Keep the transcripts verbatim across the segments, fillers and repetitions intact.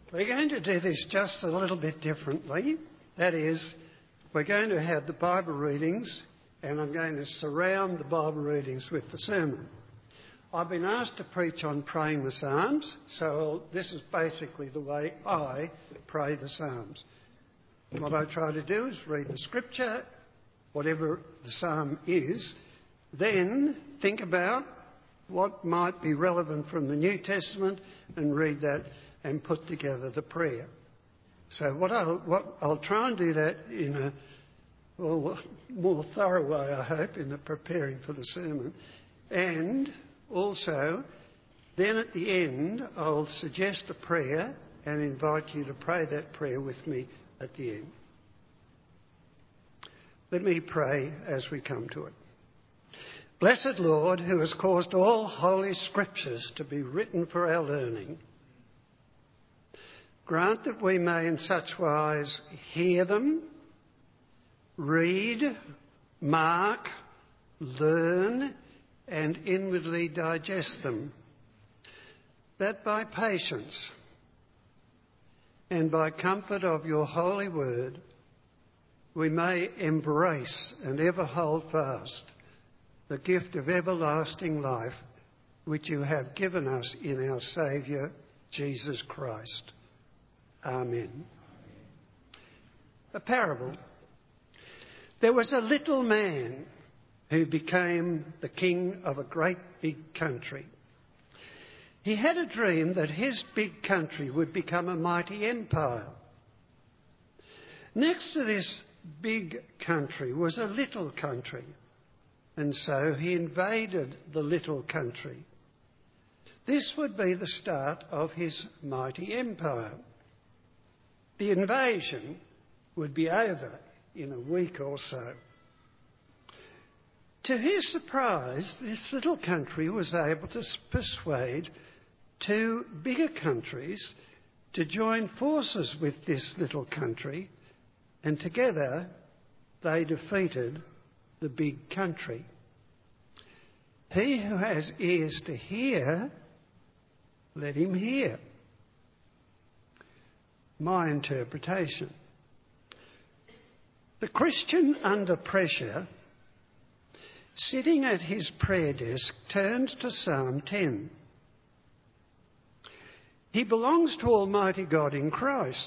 We're going to do this just a little bit differently. That is, we're going to have the Bible readings, and I'm going to surround the Bible readings with the sermon. I've been asked to preach on praying the Psalms, so this is basically the way I pray the Psalms. What I try to do is read the scripture, whatever the psalm is, then think about what might be relevant from the New Testament and read that and put together the prayer. So what I'll, what I'll try and do that in a well, more thorough way, I hope, in the preparing for the sermon. And also, then at the end, I'll suggest a prayer and invite you to pray that prayer with me at the end. Let me pray as we come to it. Blessed Lord, who has caused all holy scriptures to be written for our learning, grant that we may in such wise hear them, read, mark, learn, and inwardly digest them, that by patience and by comfort of your holy word we may embrace and ever hold fast the gift of everlasting life which you have given us in our Saviour, Jesus Christ. Amen. A parable. There was a little man who became the king of a great big country. He had a dream that his big country would become a mighty empire. Next to this big country was a little country, and so he invaded the little country. This would be the start of his mighty empire. The invasion would be over in a week or so. To his surprise, this little country was able to persuade two bigger countries to join forces with this little country, and together they defeated the big country. He who has ears to hear, let him hear. My interpretation. The Christian under pressure, sitting at his prayer desk, turns to Psalm ten. He belongs to Almighty God in Christ.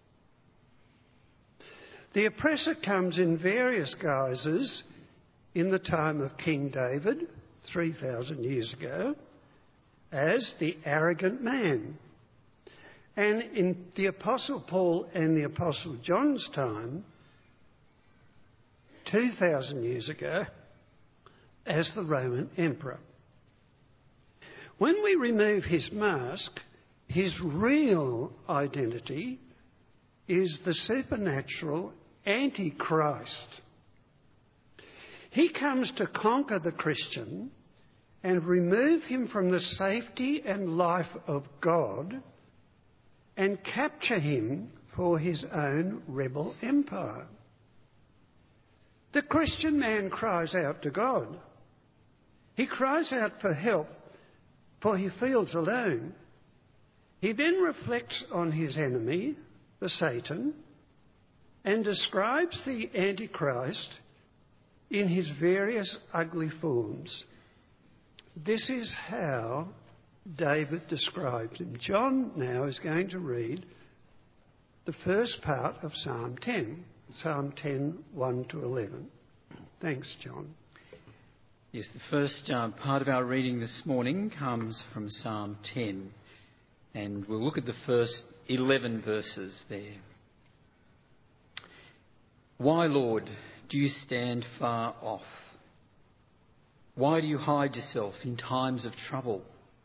The oppressor comes in various guises in the time of King David, three thousand years ago, as the arrogant man. And in the Apostle Paul and the Apostle John's time, two thousand years ago, as the Roman emperor. When we remove his mask, his real identity is the supernatural Antichrist. He comes to conquer the Christian and remove him from the safety and life of God and capture him for his own rebel empire. The Christian man cries out to God. He cries out for help, for he feels alone. He then reflects on his enemy, the Satan, and describes the Antichrist in his various ugly forms. This is how David describes him. John now is going to read the first part of Psalm ten, Psalm ten, one to eleven. Thanks, John. Yes, the first uh, part of our reading this morning comes from Psalm ten, and we'll look at the first eleven verses there. Why, Lord, do you stand far off? Why do you hide yourself in times of trouble?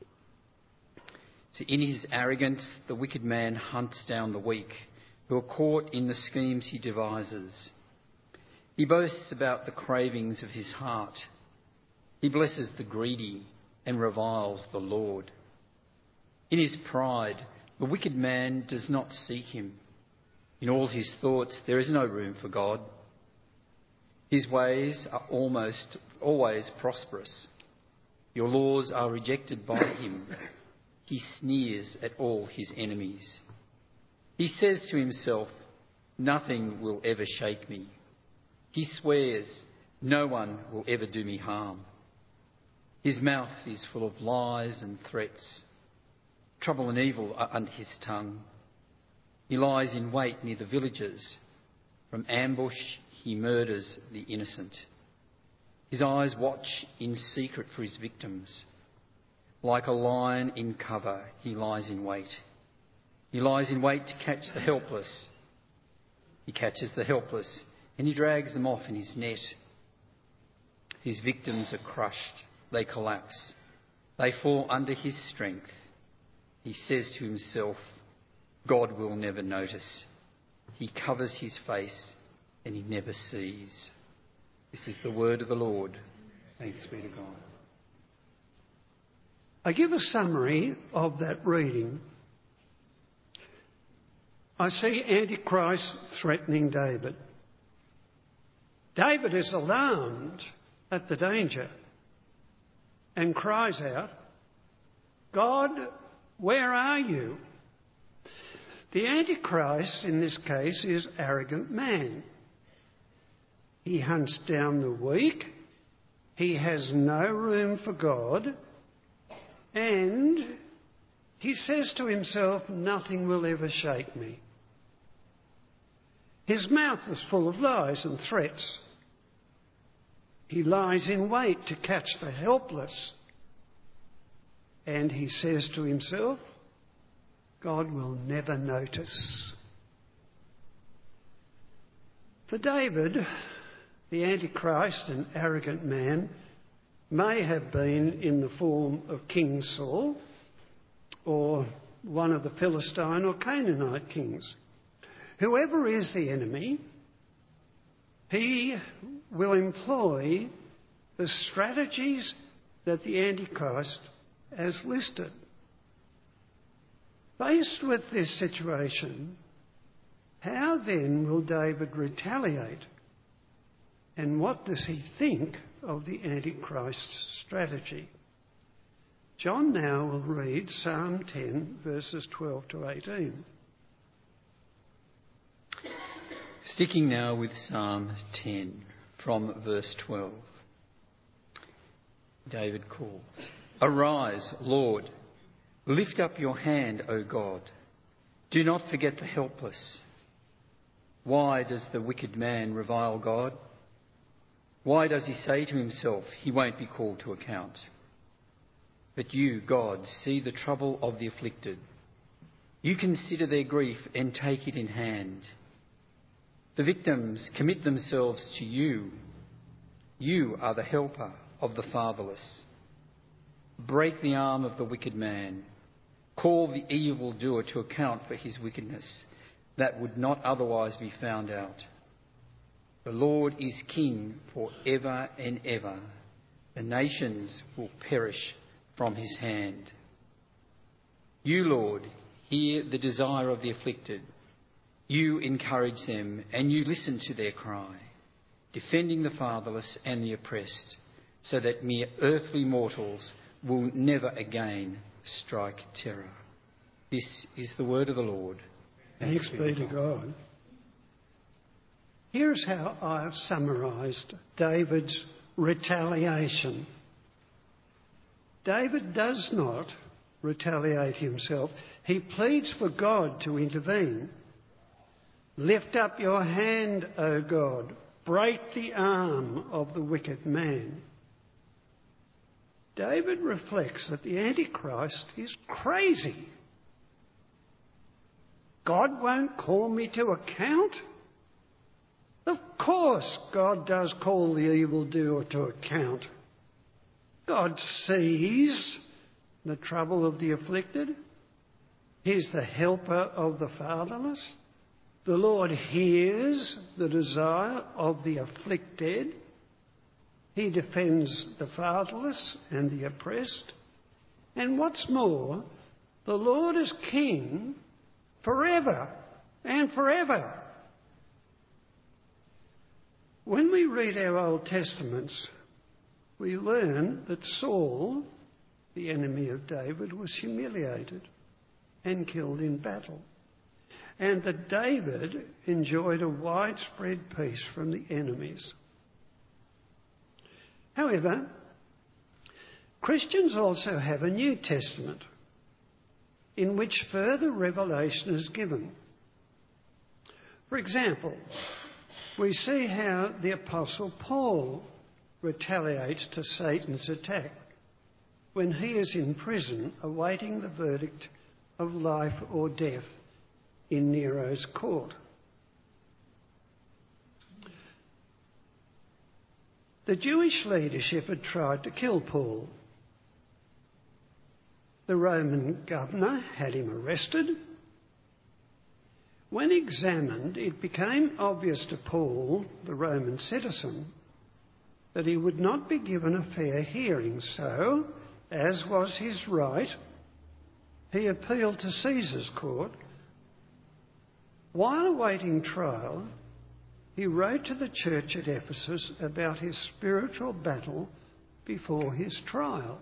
So in his arrogance, the wicked man hunts down the weak, who are caught in the schemes he devises. He boasts about the cravings of his heart. He blesses the greedy and reviles the Lord. In his pride, the wicked man does not seek him. In all his thoughts, there is no room for God. His ways are almost always prosperous. Your laws are rejected by him. He sneers at all his enemies. He says to himself, "Nothing will ever shake me." He swears, "No one will ever do me harm." His mouth is full of lies and threats. Trouble and evil are under his tongue. He lies in wait near the villages. From ambush he murders the innocent. His eyes watch in secret for his victims. Like a lion in cover, he lies in wait. He lies in wait to catch the helpless. He catches the helpless and he drags them off in his net. His victims are crushed. They collapse. They fall under his strength. He says to himself, "God will never notice." He covers his face and he never sees. This is the word of the Lord. Thanks be to God. I give a summary of that reading. I see Antichrist threatening David. David is alarmed at the danger and cries out, "God, where are you?" The Antichrist in this case is arrogant man. He hunts down the weak, he has no room for God, and he says to himself, "Nothing will ever shake me." His mouth is full of lies and threats. He lies in wait to catch the helpless. And he says to himself, "God will never notice." For David, the Antichrist, an arrogant man, may have been in the form of King Saul or one of the Philistine or Canaanite kings. Whoever is the enemy, he will employ the strategies that the Antichrist has listed. Faced with this situation, how then will David retaliate? And what does he think of the Antichrist's strategy? John now will read Psalm ten, verses twelve to eighteen. Sticking now with Psalm ten from verse twelve. David calls, "Arise, Lord, lift up your hand, O God. Do not forget the helpless. Why does the wicked man revile God? Why does he say to himself, he won't be called to account? But you, God, see the trouble of the afflicted. You consider their grief and take it in hand. The victims commit themselves to you. You are the helper of the fatherless. Break the arm of the wicked man. Call the evildoer to account for his wickedness, that would not otherwise be found out. The Lord is king for ever and ever. The nations will perish from his hand. You, Lord, hear the desire of the afflicted. You encourage them and you listen to their cry, defending the fatherless and the oppressed, so that mere earthly mortals will never again strike terror." This is the word of the Lord. Thanks be to God. Here's how I've summarised David's retaliation. David does not retaliate himself. He pleads for God to intervene. "Lift up your hand, O God. Break the arm of the wicked man." David reflects that the Antichrist is crazy. God won't call me to account? Of course God does call the evildoer to account. God sees the trouble of the afflicted. He's the helper of the fatherless. The Lord hears the desire of the afflicted. He defends the fatherless and the oppressed. And what's more, the Lord is king forever and forever. When we read our Old Testaments, we learn that Saul, the enemy of David, was humiliated and killed in battle. and that David enjoyed a widespread peace from the enemies. However, Christians also have a New Testament in which further revelation is given. For example, we see how the Apostle Paul retaliates to Satan's attack when he is in prison awaiting the verdict of life or death in Nero's court. The Jewish leadership had tried to kill Paul. The Roman governor had him arrested. When examined, it became obvious to Paul, the Roman citizen, that he would not be given a fair hearing. So, as was his right, he appealed to Caesar's court. While awaiting trial, he wrote to the church at Ephesus about his spiritual battle before his trial.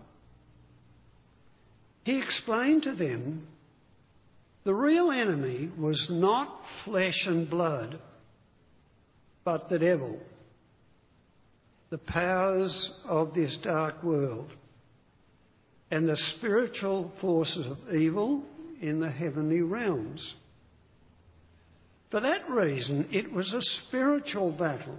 He explained to them the real enemy was not flesh and blood, but the devil, the powers of this dark world, and the spiritual forces of evil in the heavenly realms. For that reason, it was a spiritual battle.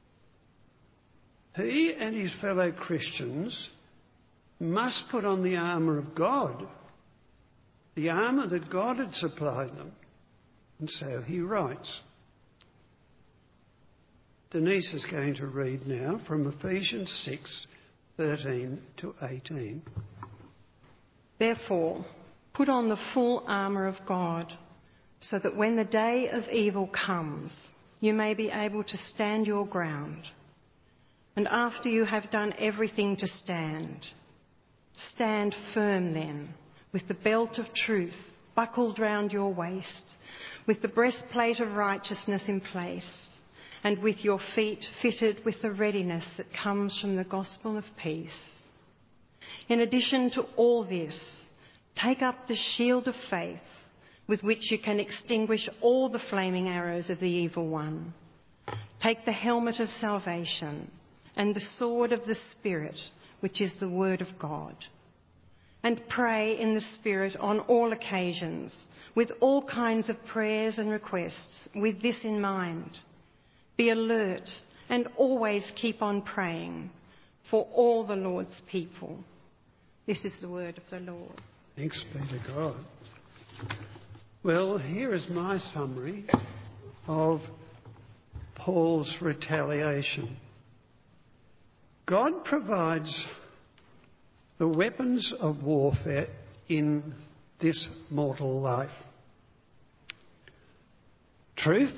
He and his fellow Christians must put on the armour of God, the armour that God had supplied them. And so he writes. Denise is going to read now from Ephesians six, thirteen to eighteen. Therefore, put on the full armour of God, so that when the day of evil comes, you may be able to stand your ground. And after you have done everything to stand, stand firm then, with the belt of truth buckled round your waist, with the breastplate of righteousness in place, and with your feet fitted with the readiness that comes from the gospel of peace. In addition to all this, take up the shield of faith, with which you can extinguish all the flaming arrows of the evil one. Take the helmet of salvation and the sword of the Spirit, which is the word of God. And pray in the Spirit on all occasions, with all kinds of prayers and requests, with this in mind. Be alert and always keep on praying for all the Lord's people. This is the word of the Lord. Thanks be to God. Well, here is my summary of Paul's retaliation. God provides the weapons of warfare in this mortal life. Truth,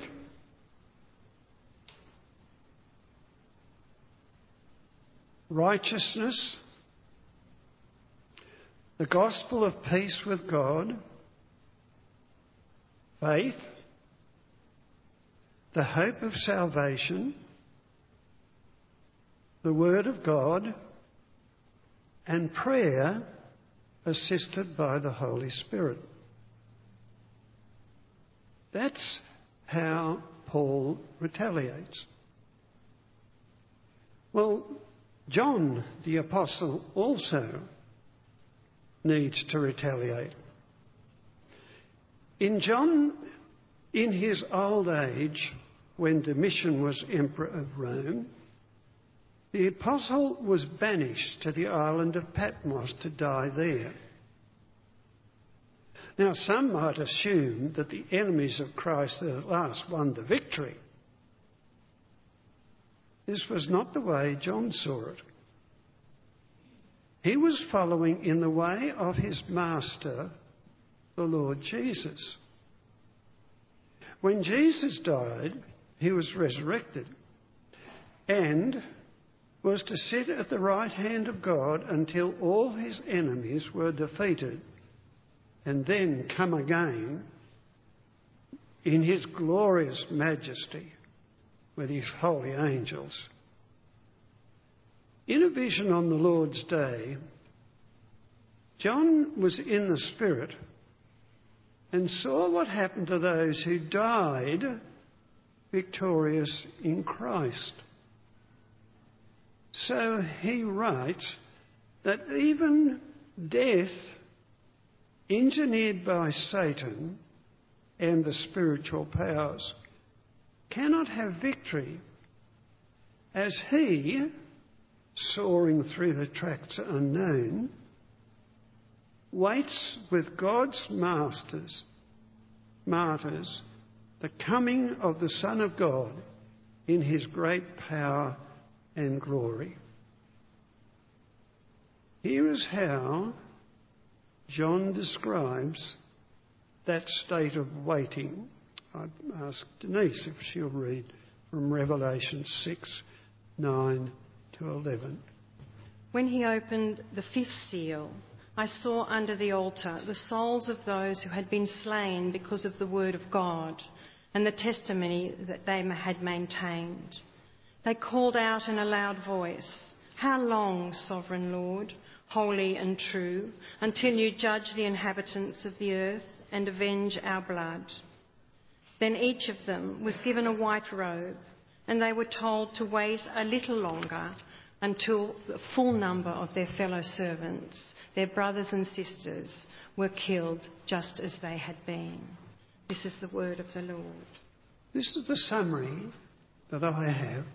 righteousness, the gospel of peace with God, faith, the hope of salvation, the word of God, and prayer assisted by the Holy Spirit. That's how Paul retaliates. Well, John the Apostle also needs to retaliate. In John, in his old age, when Domitian was Emperor of Rome, the Apostle was banished to the island of Patmos to die there. Now, some might assume that the enemies of Christ at last won the victory. This was not the way John saw it. He was following in the way of his master, the Lord Jesus. When Jesus died, he was resurrected and was to sit at the right hand of God until all his enemies were defeated, and then come again in his glorious majesty with his holy angels. In a vision on the Lord's day, John was in the Spirit and saw what happened to those who died victorious in Christ. So he writes that even death, engineered by Satan and the spiritual powers, cannot have victory, as he, soaring through the tracts unknown, waits with God's masters, martyrs, the coming of the Son of God in his great power and glory. Here is how John describes that state of waiting. I'd ask Denise if she'll read from Revelation six, nine to eleven. When he opened the fifth seal, I saw under the altar the souls of those who had been slain because of the word of God and the testimony that they had maintained. They called out in a loud voice, "How long, Sovereign Lord, holy and true, until you judge the inhabitants of the earth and avenge our blood?" Then each of them was given a white robe, and they were told to wait a little longer until the full number of their fellow servants, their brothers and sisters, were killed just as they had been. This is the word of the Lord. This is the summary that I have.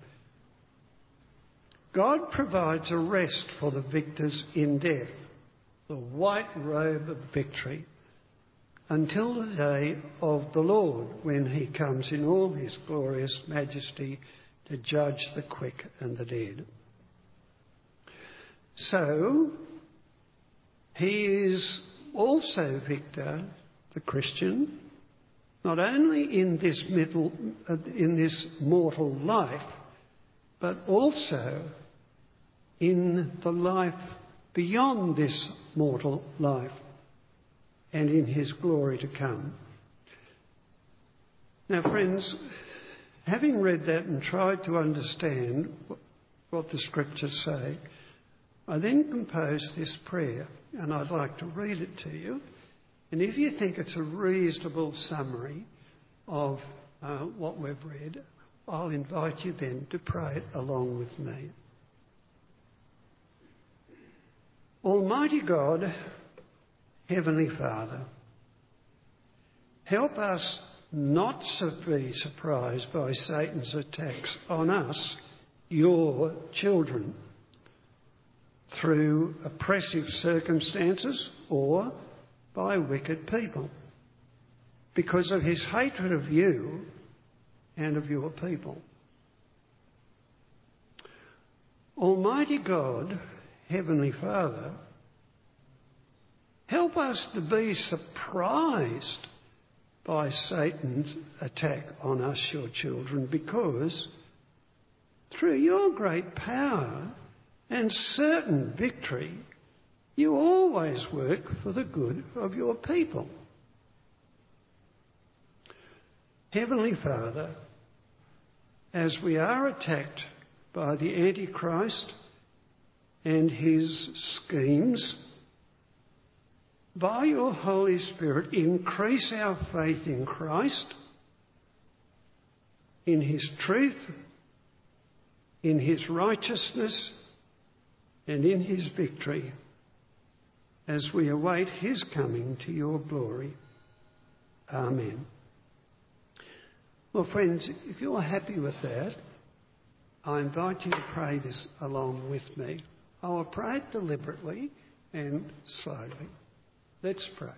God provides a rest for the victors in death, the white robe of victory, until the day of the Lord, when he comes in all his glorious majesty to judge the quick and the dead. So, he is also victor, the Christian, not only in this middle, in this mortal life, but also in the life beyond this mortal life and in his glory to come. Now, friends, having read that and tried to understand what the scriptures say, I then composed this prayer, and I'd like to read it to you. And if you think it's a reasonable summary of uh, what we've read, I'll invite you then to pray it along with me. Almighty God, Heavenly Father, help us not to be surprised by Satan's attacks on us, your children, through oppressive circumstances or by wicked people, because of his hatred of you and of your people. Almighty God, Heavenly Father, help us to be surprised by Satan's attack on us, your children, because through your great power and certain victory, you always work for the good of your people. Heavenly Father, as we are attacked by the Antichrist and his schemes, by your Holy Spirit, increase our faith in Christ, in his truth, in his righteousness, and in his victory, as we await his coming to your glory. Amen. Well, friends, if you're happy with that, I invite you to pray this along with me. I will pray it deliberately and slowly. Let's pray.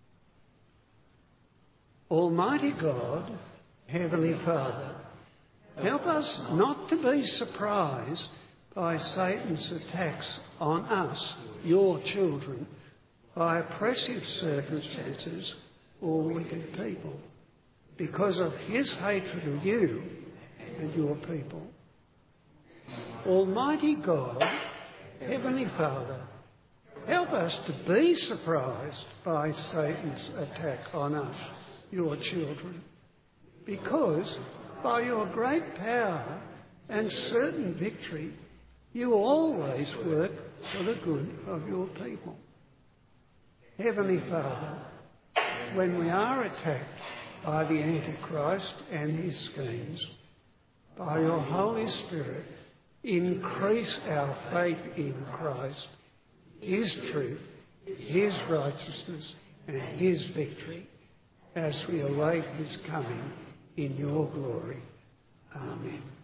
Almighty God, Heavenly Father, help us not to be surprised by Satan's attacks on us, your children, by oppressive circumstances or wicked people, because of his hatred of you and your people. Almighty God, Heavenly Father, help us to be surprised by Satan's attack on us, your children, because by your great power and certain victory, you always work for the good of your people. Heavenly Father, when we are attacked by the Antichrist and his schemes, by your Holy Spirit, increase our faith in Christ, his truth, his righteousness and his victory as we await his coming in your glory. Amen.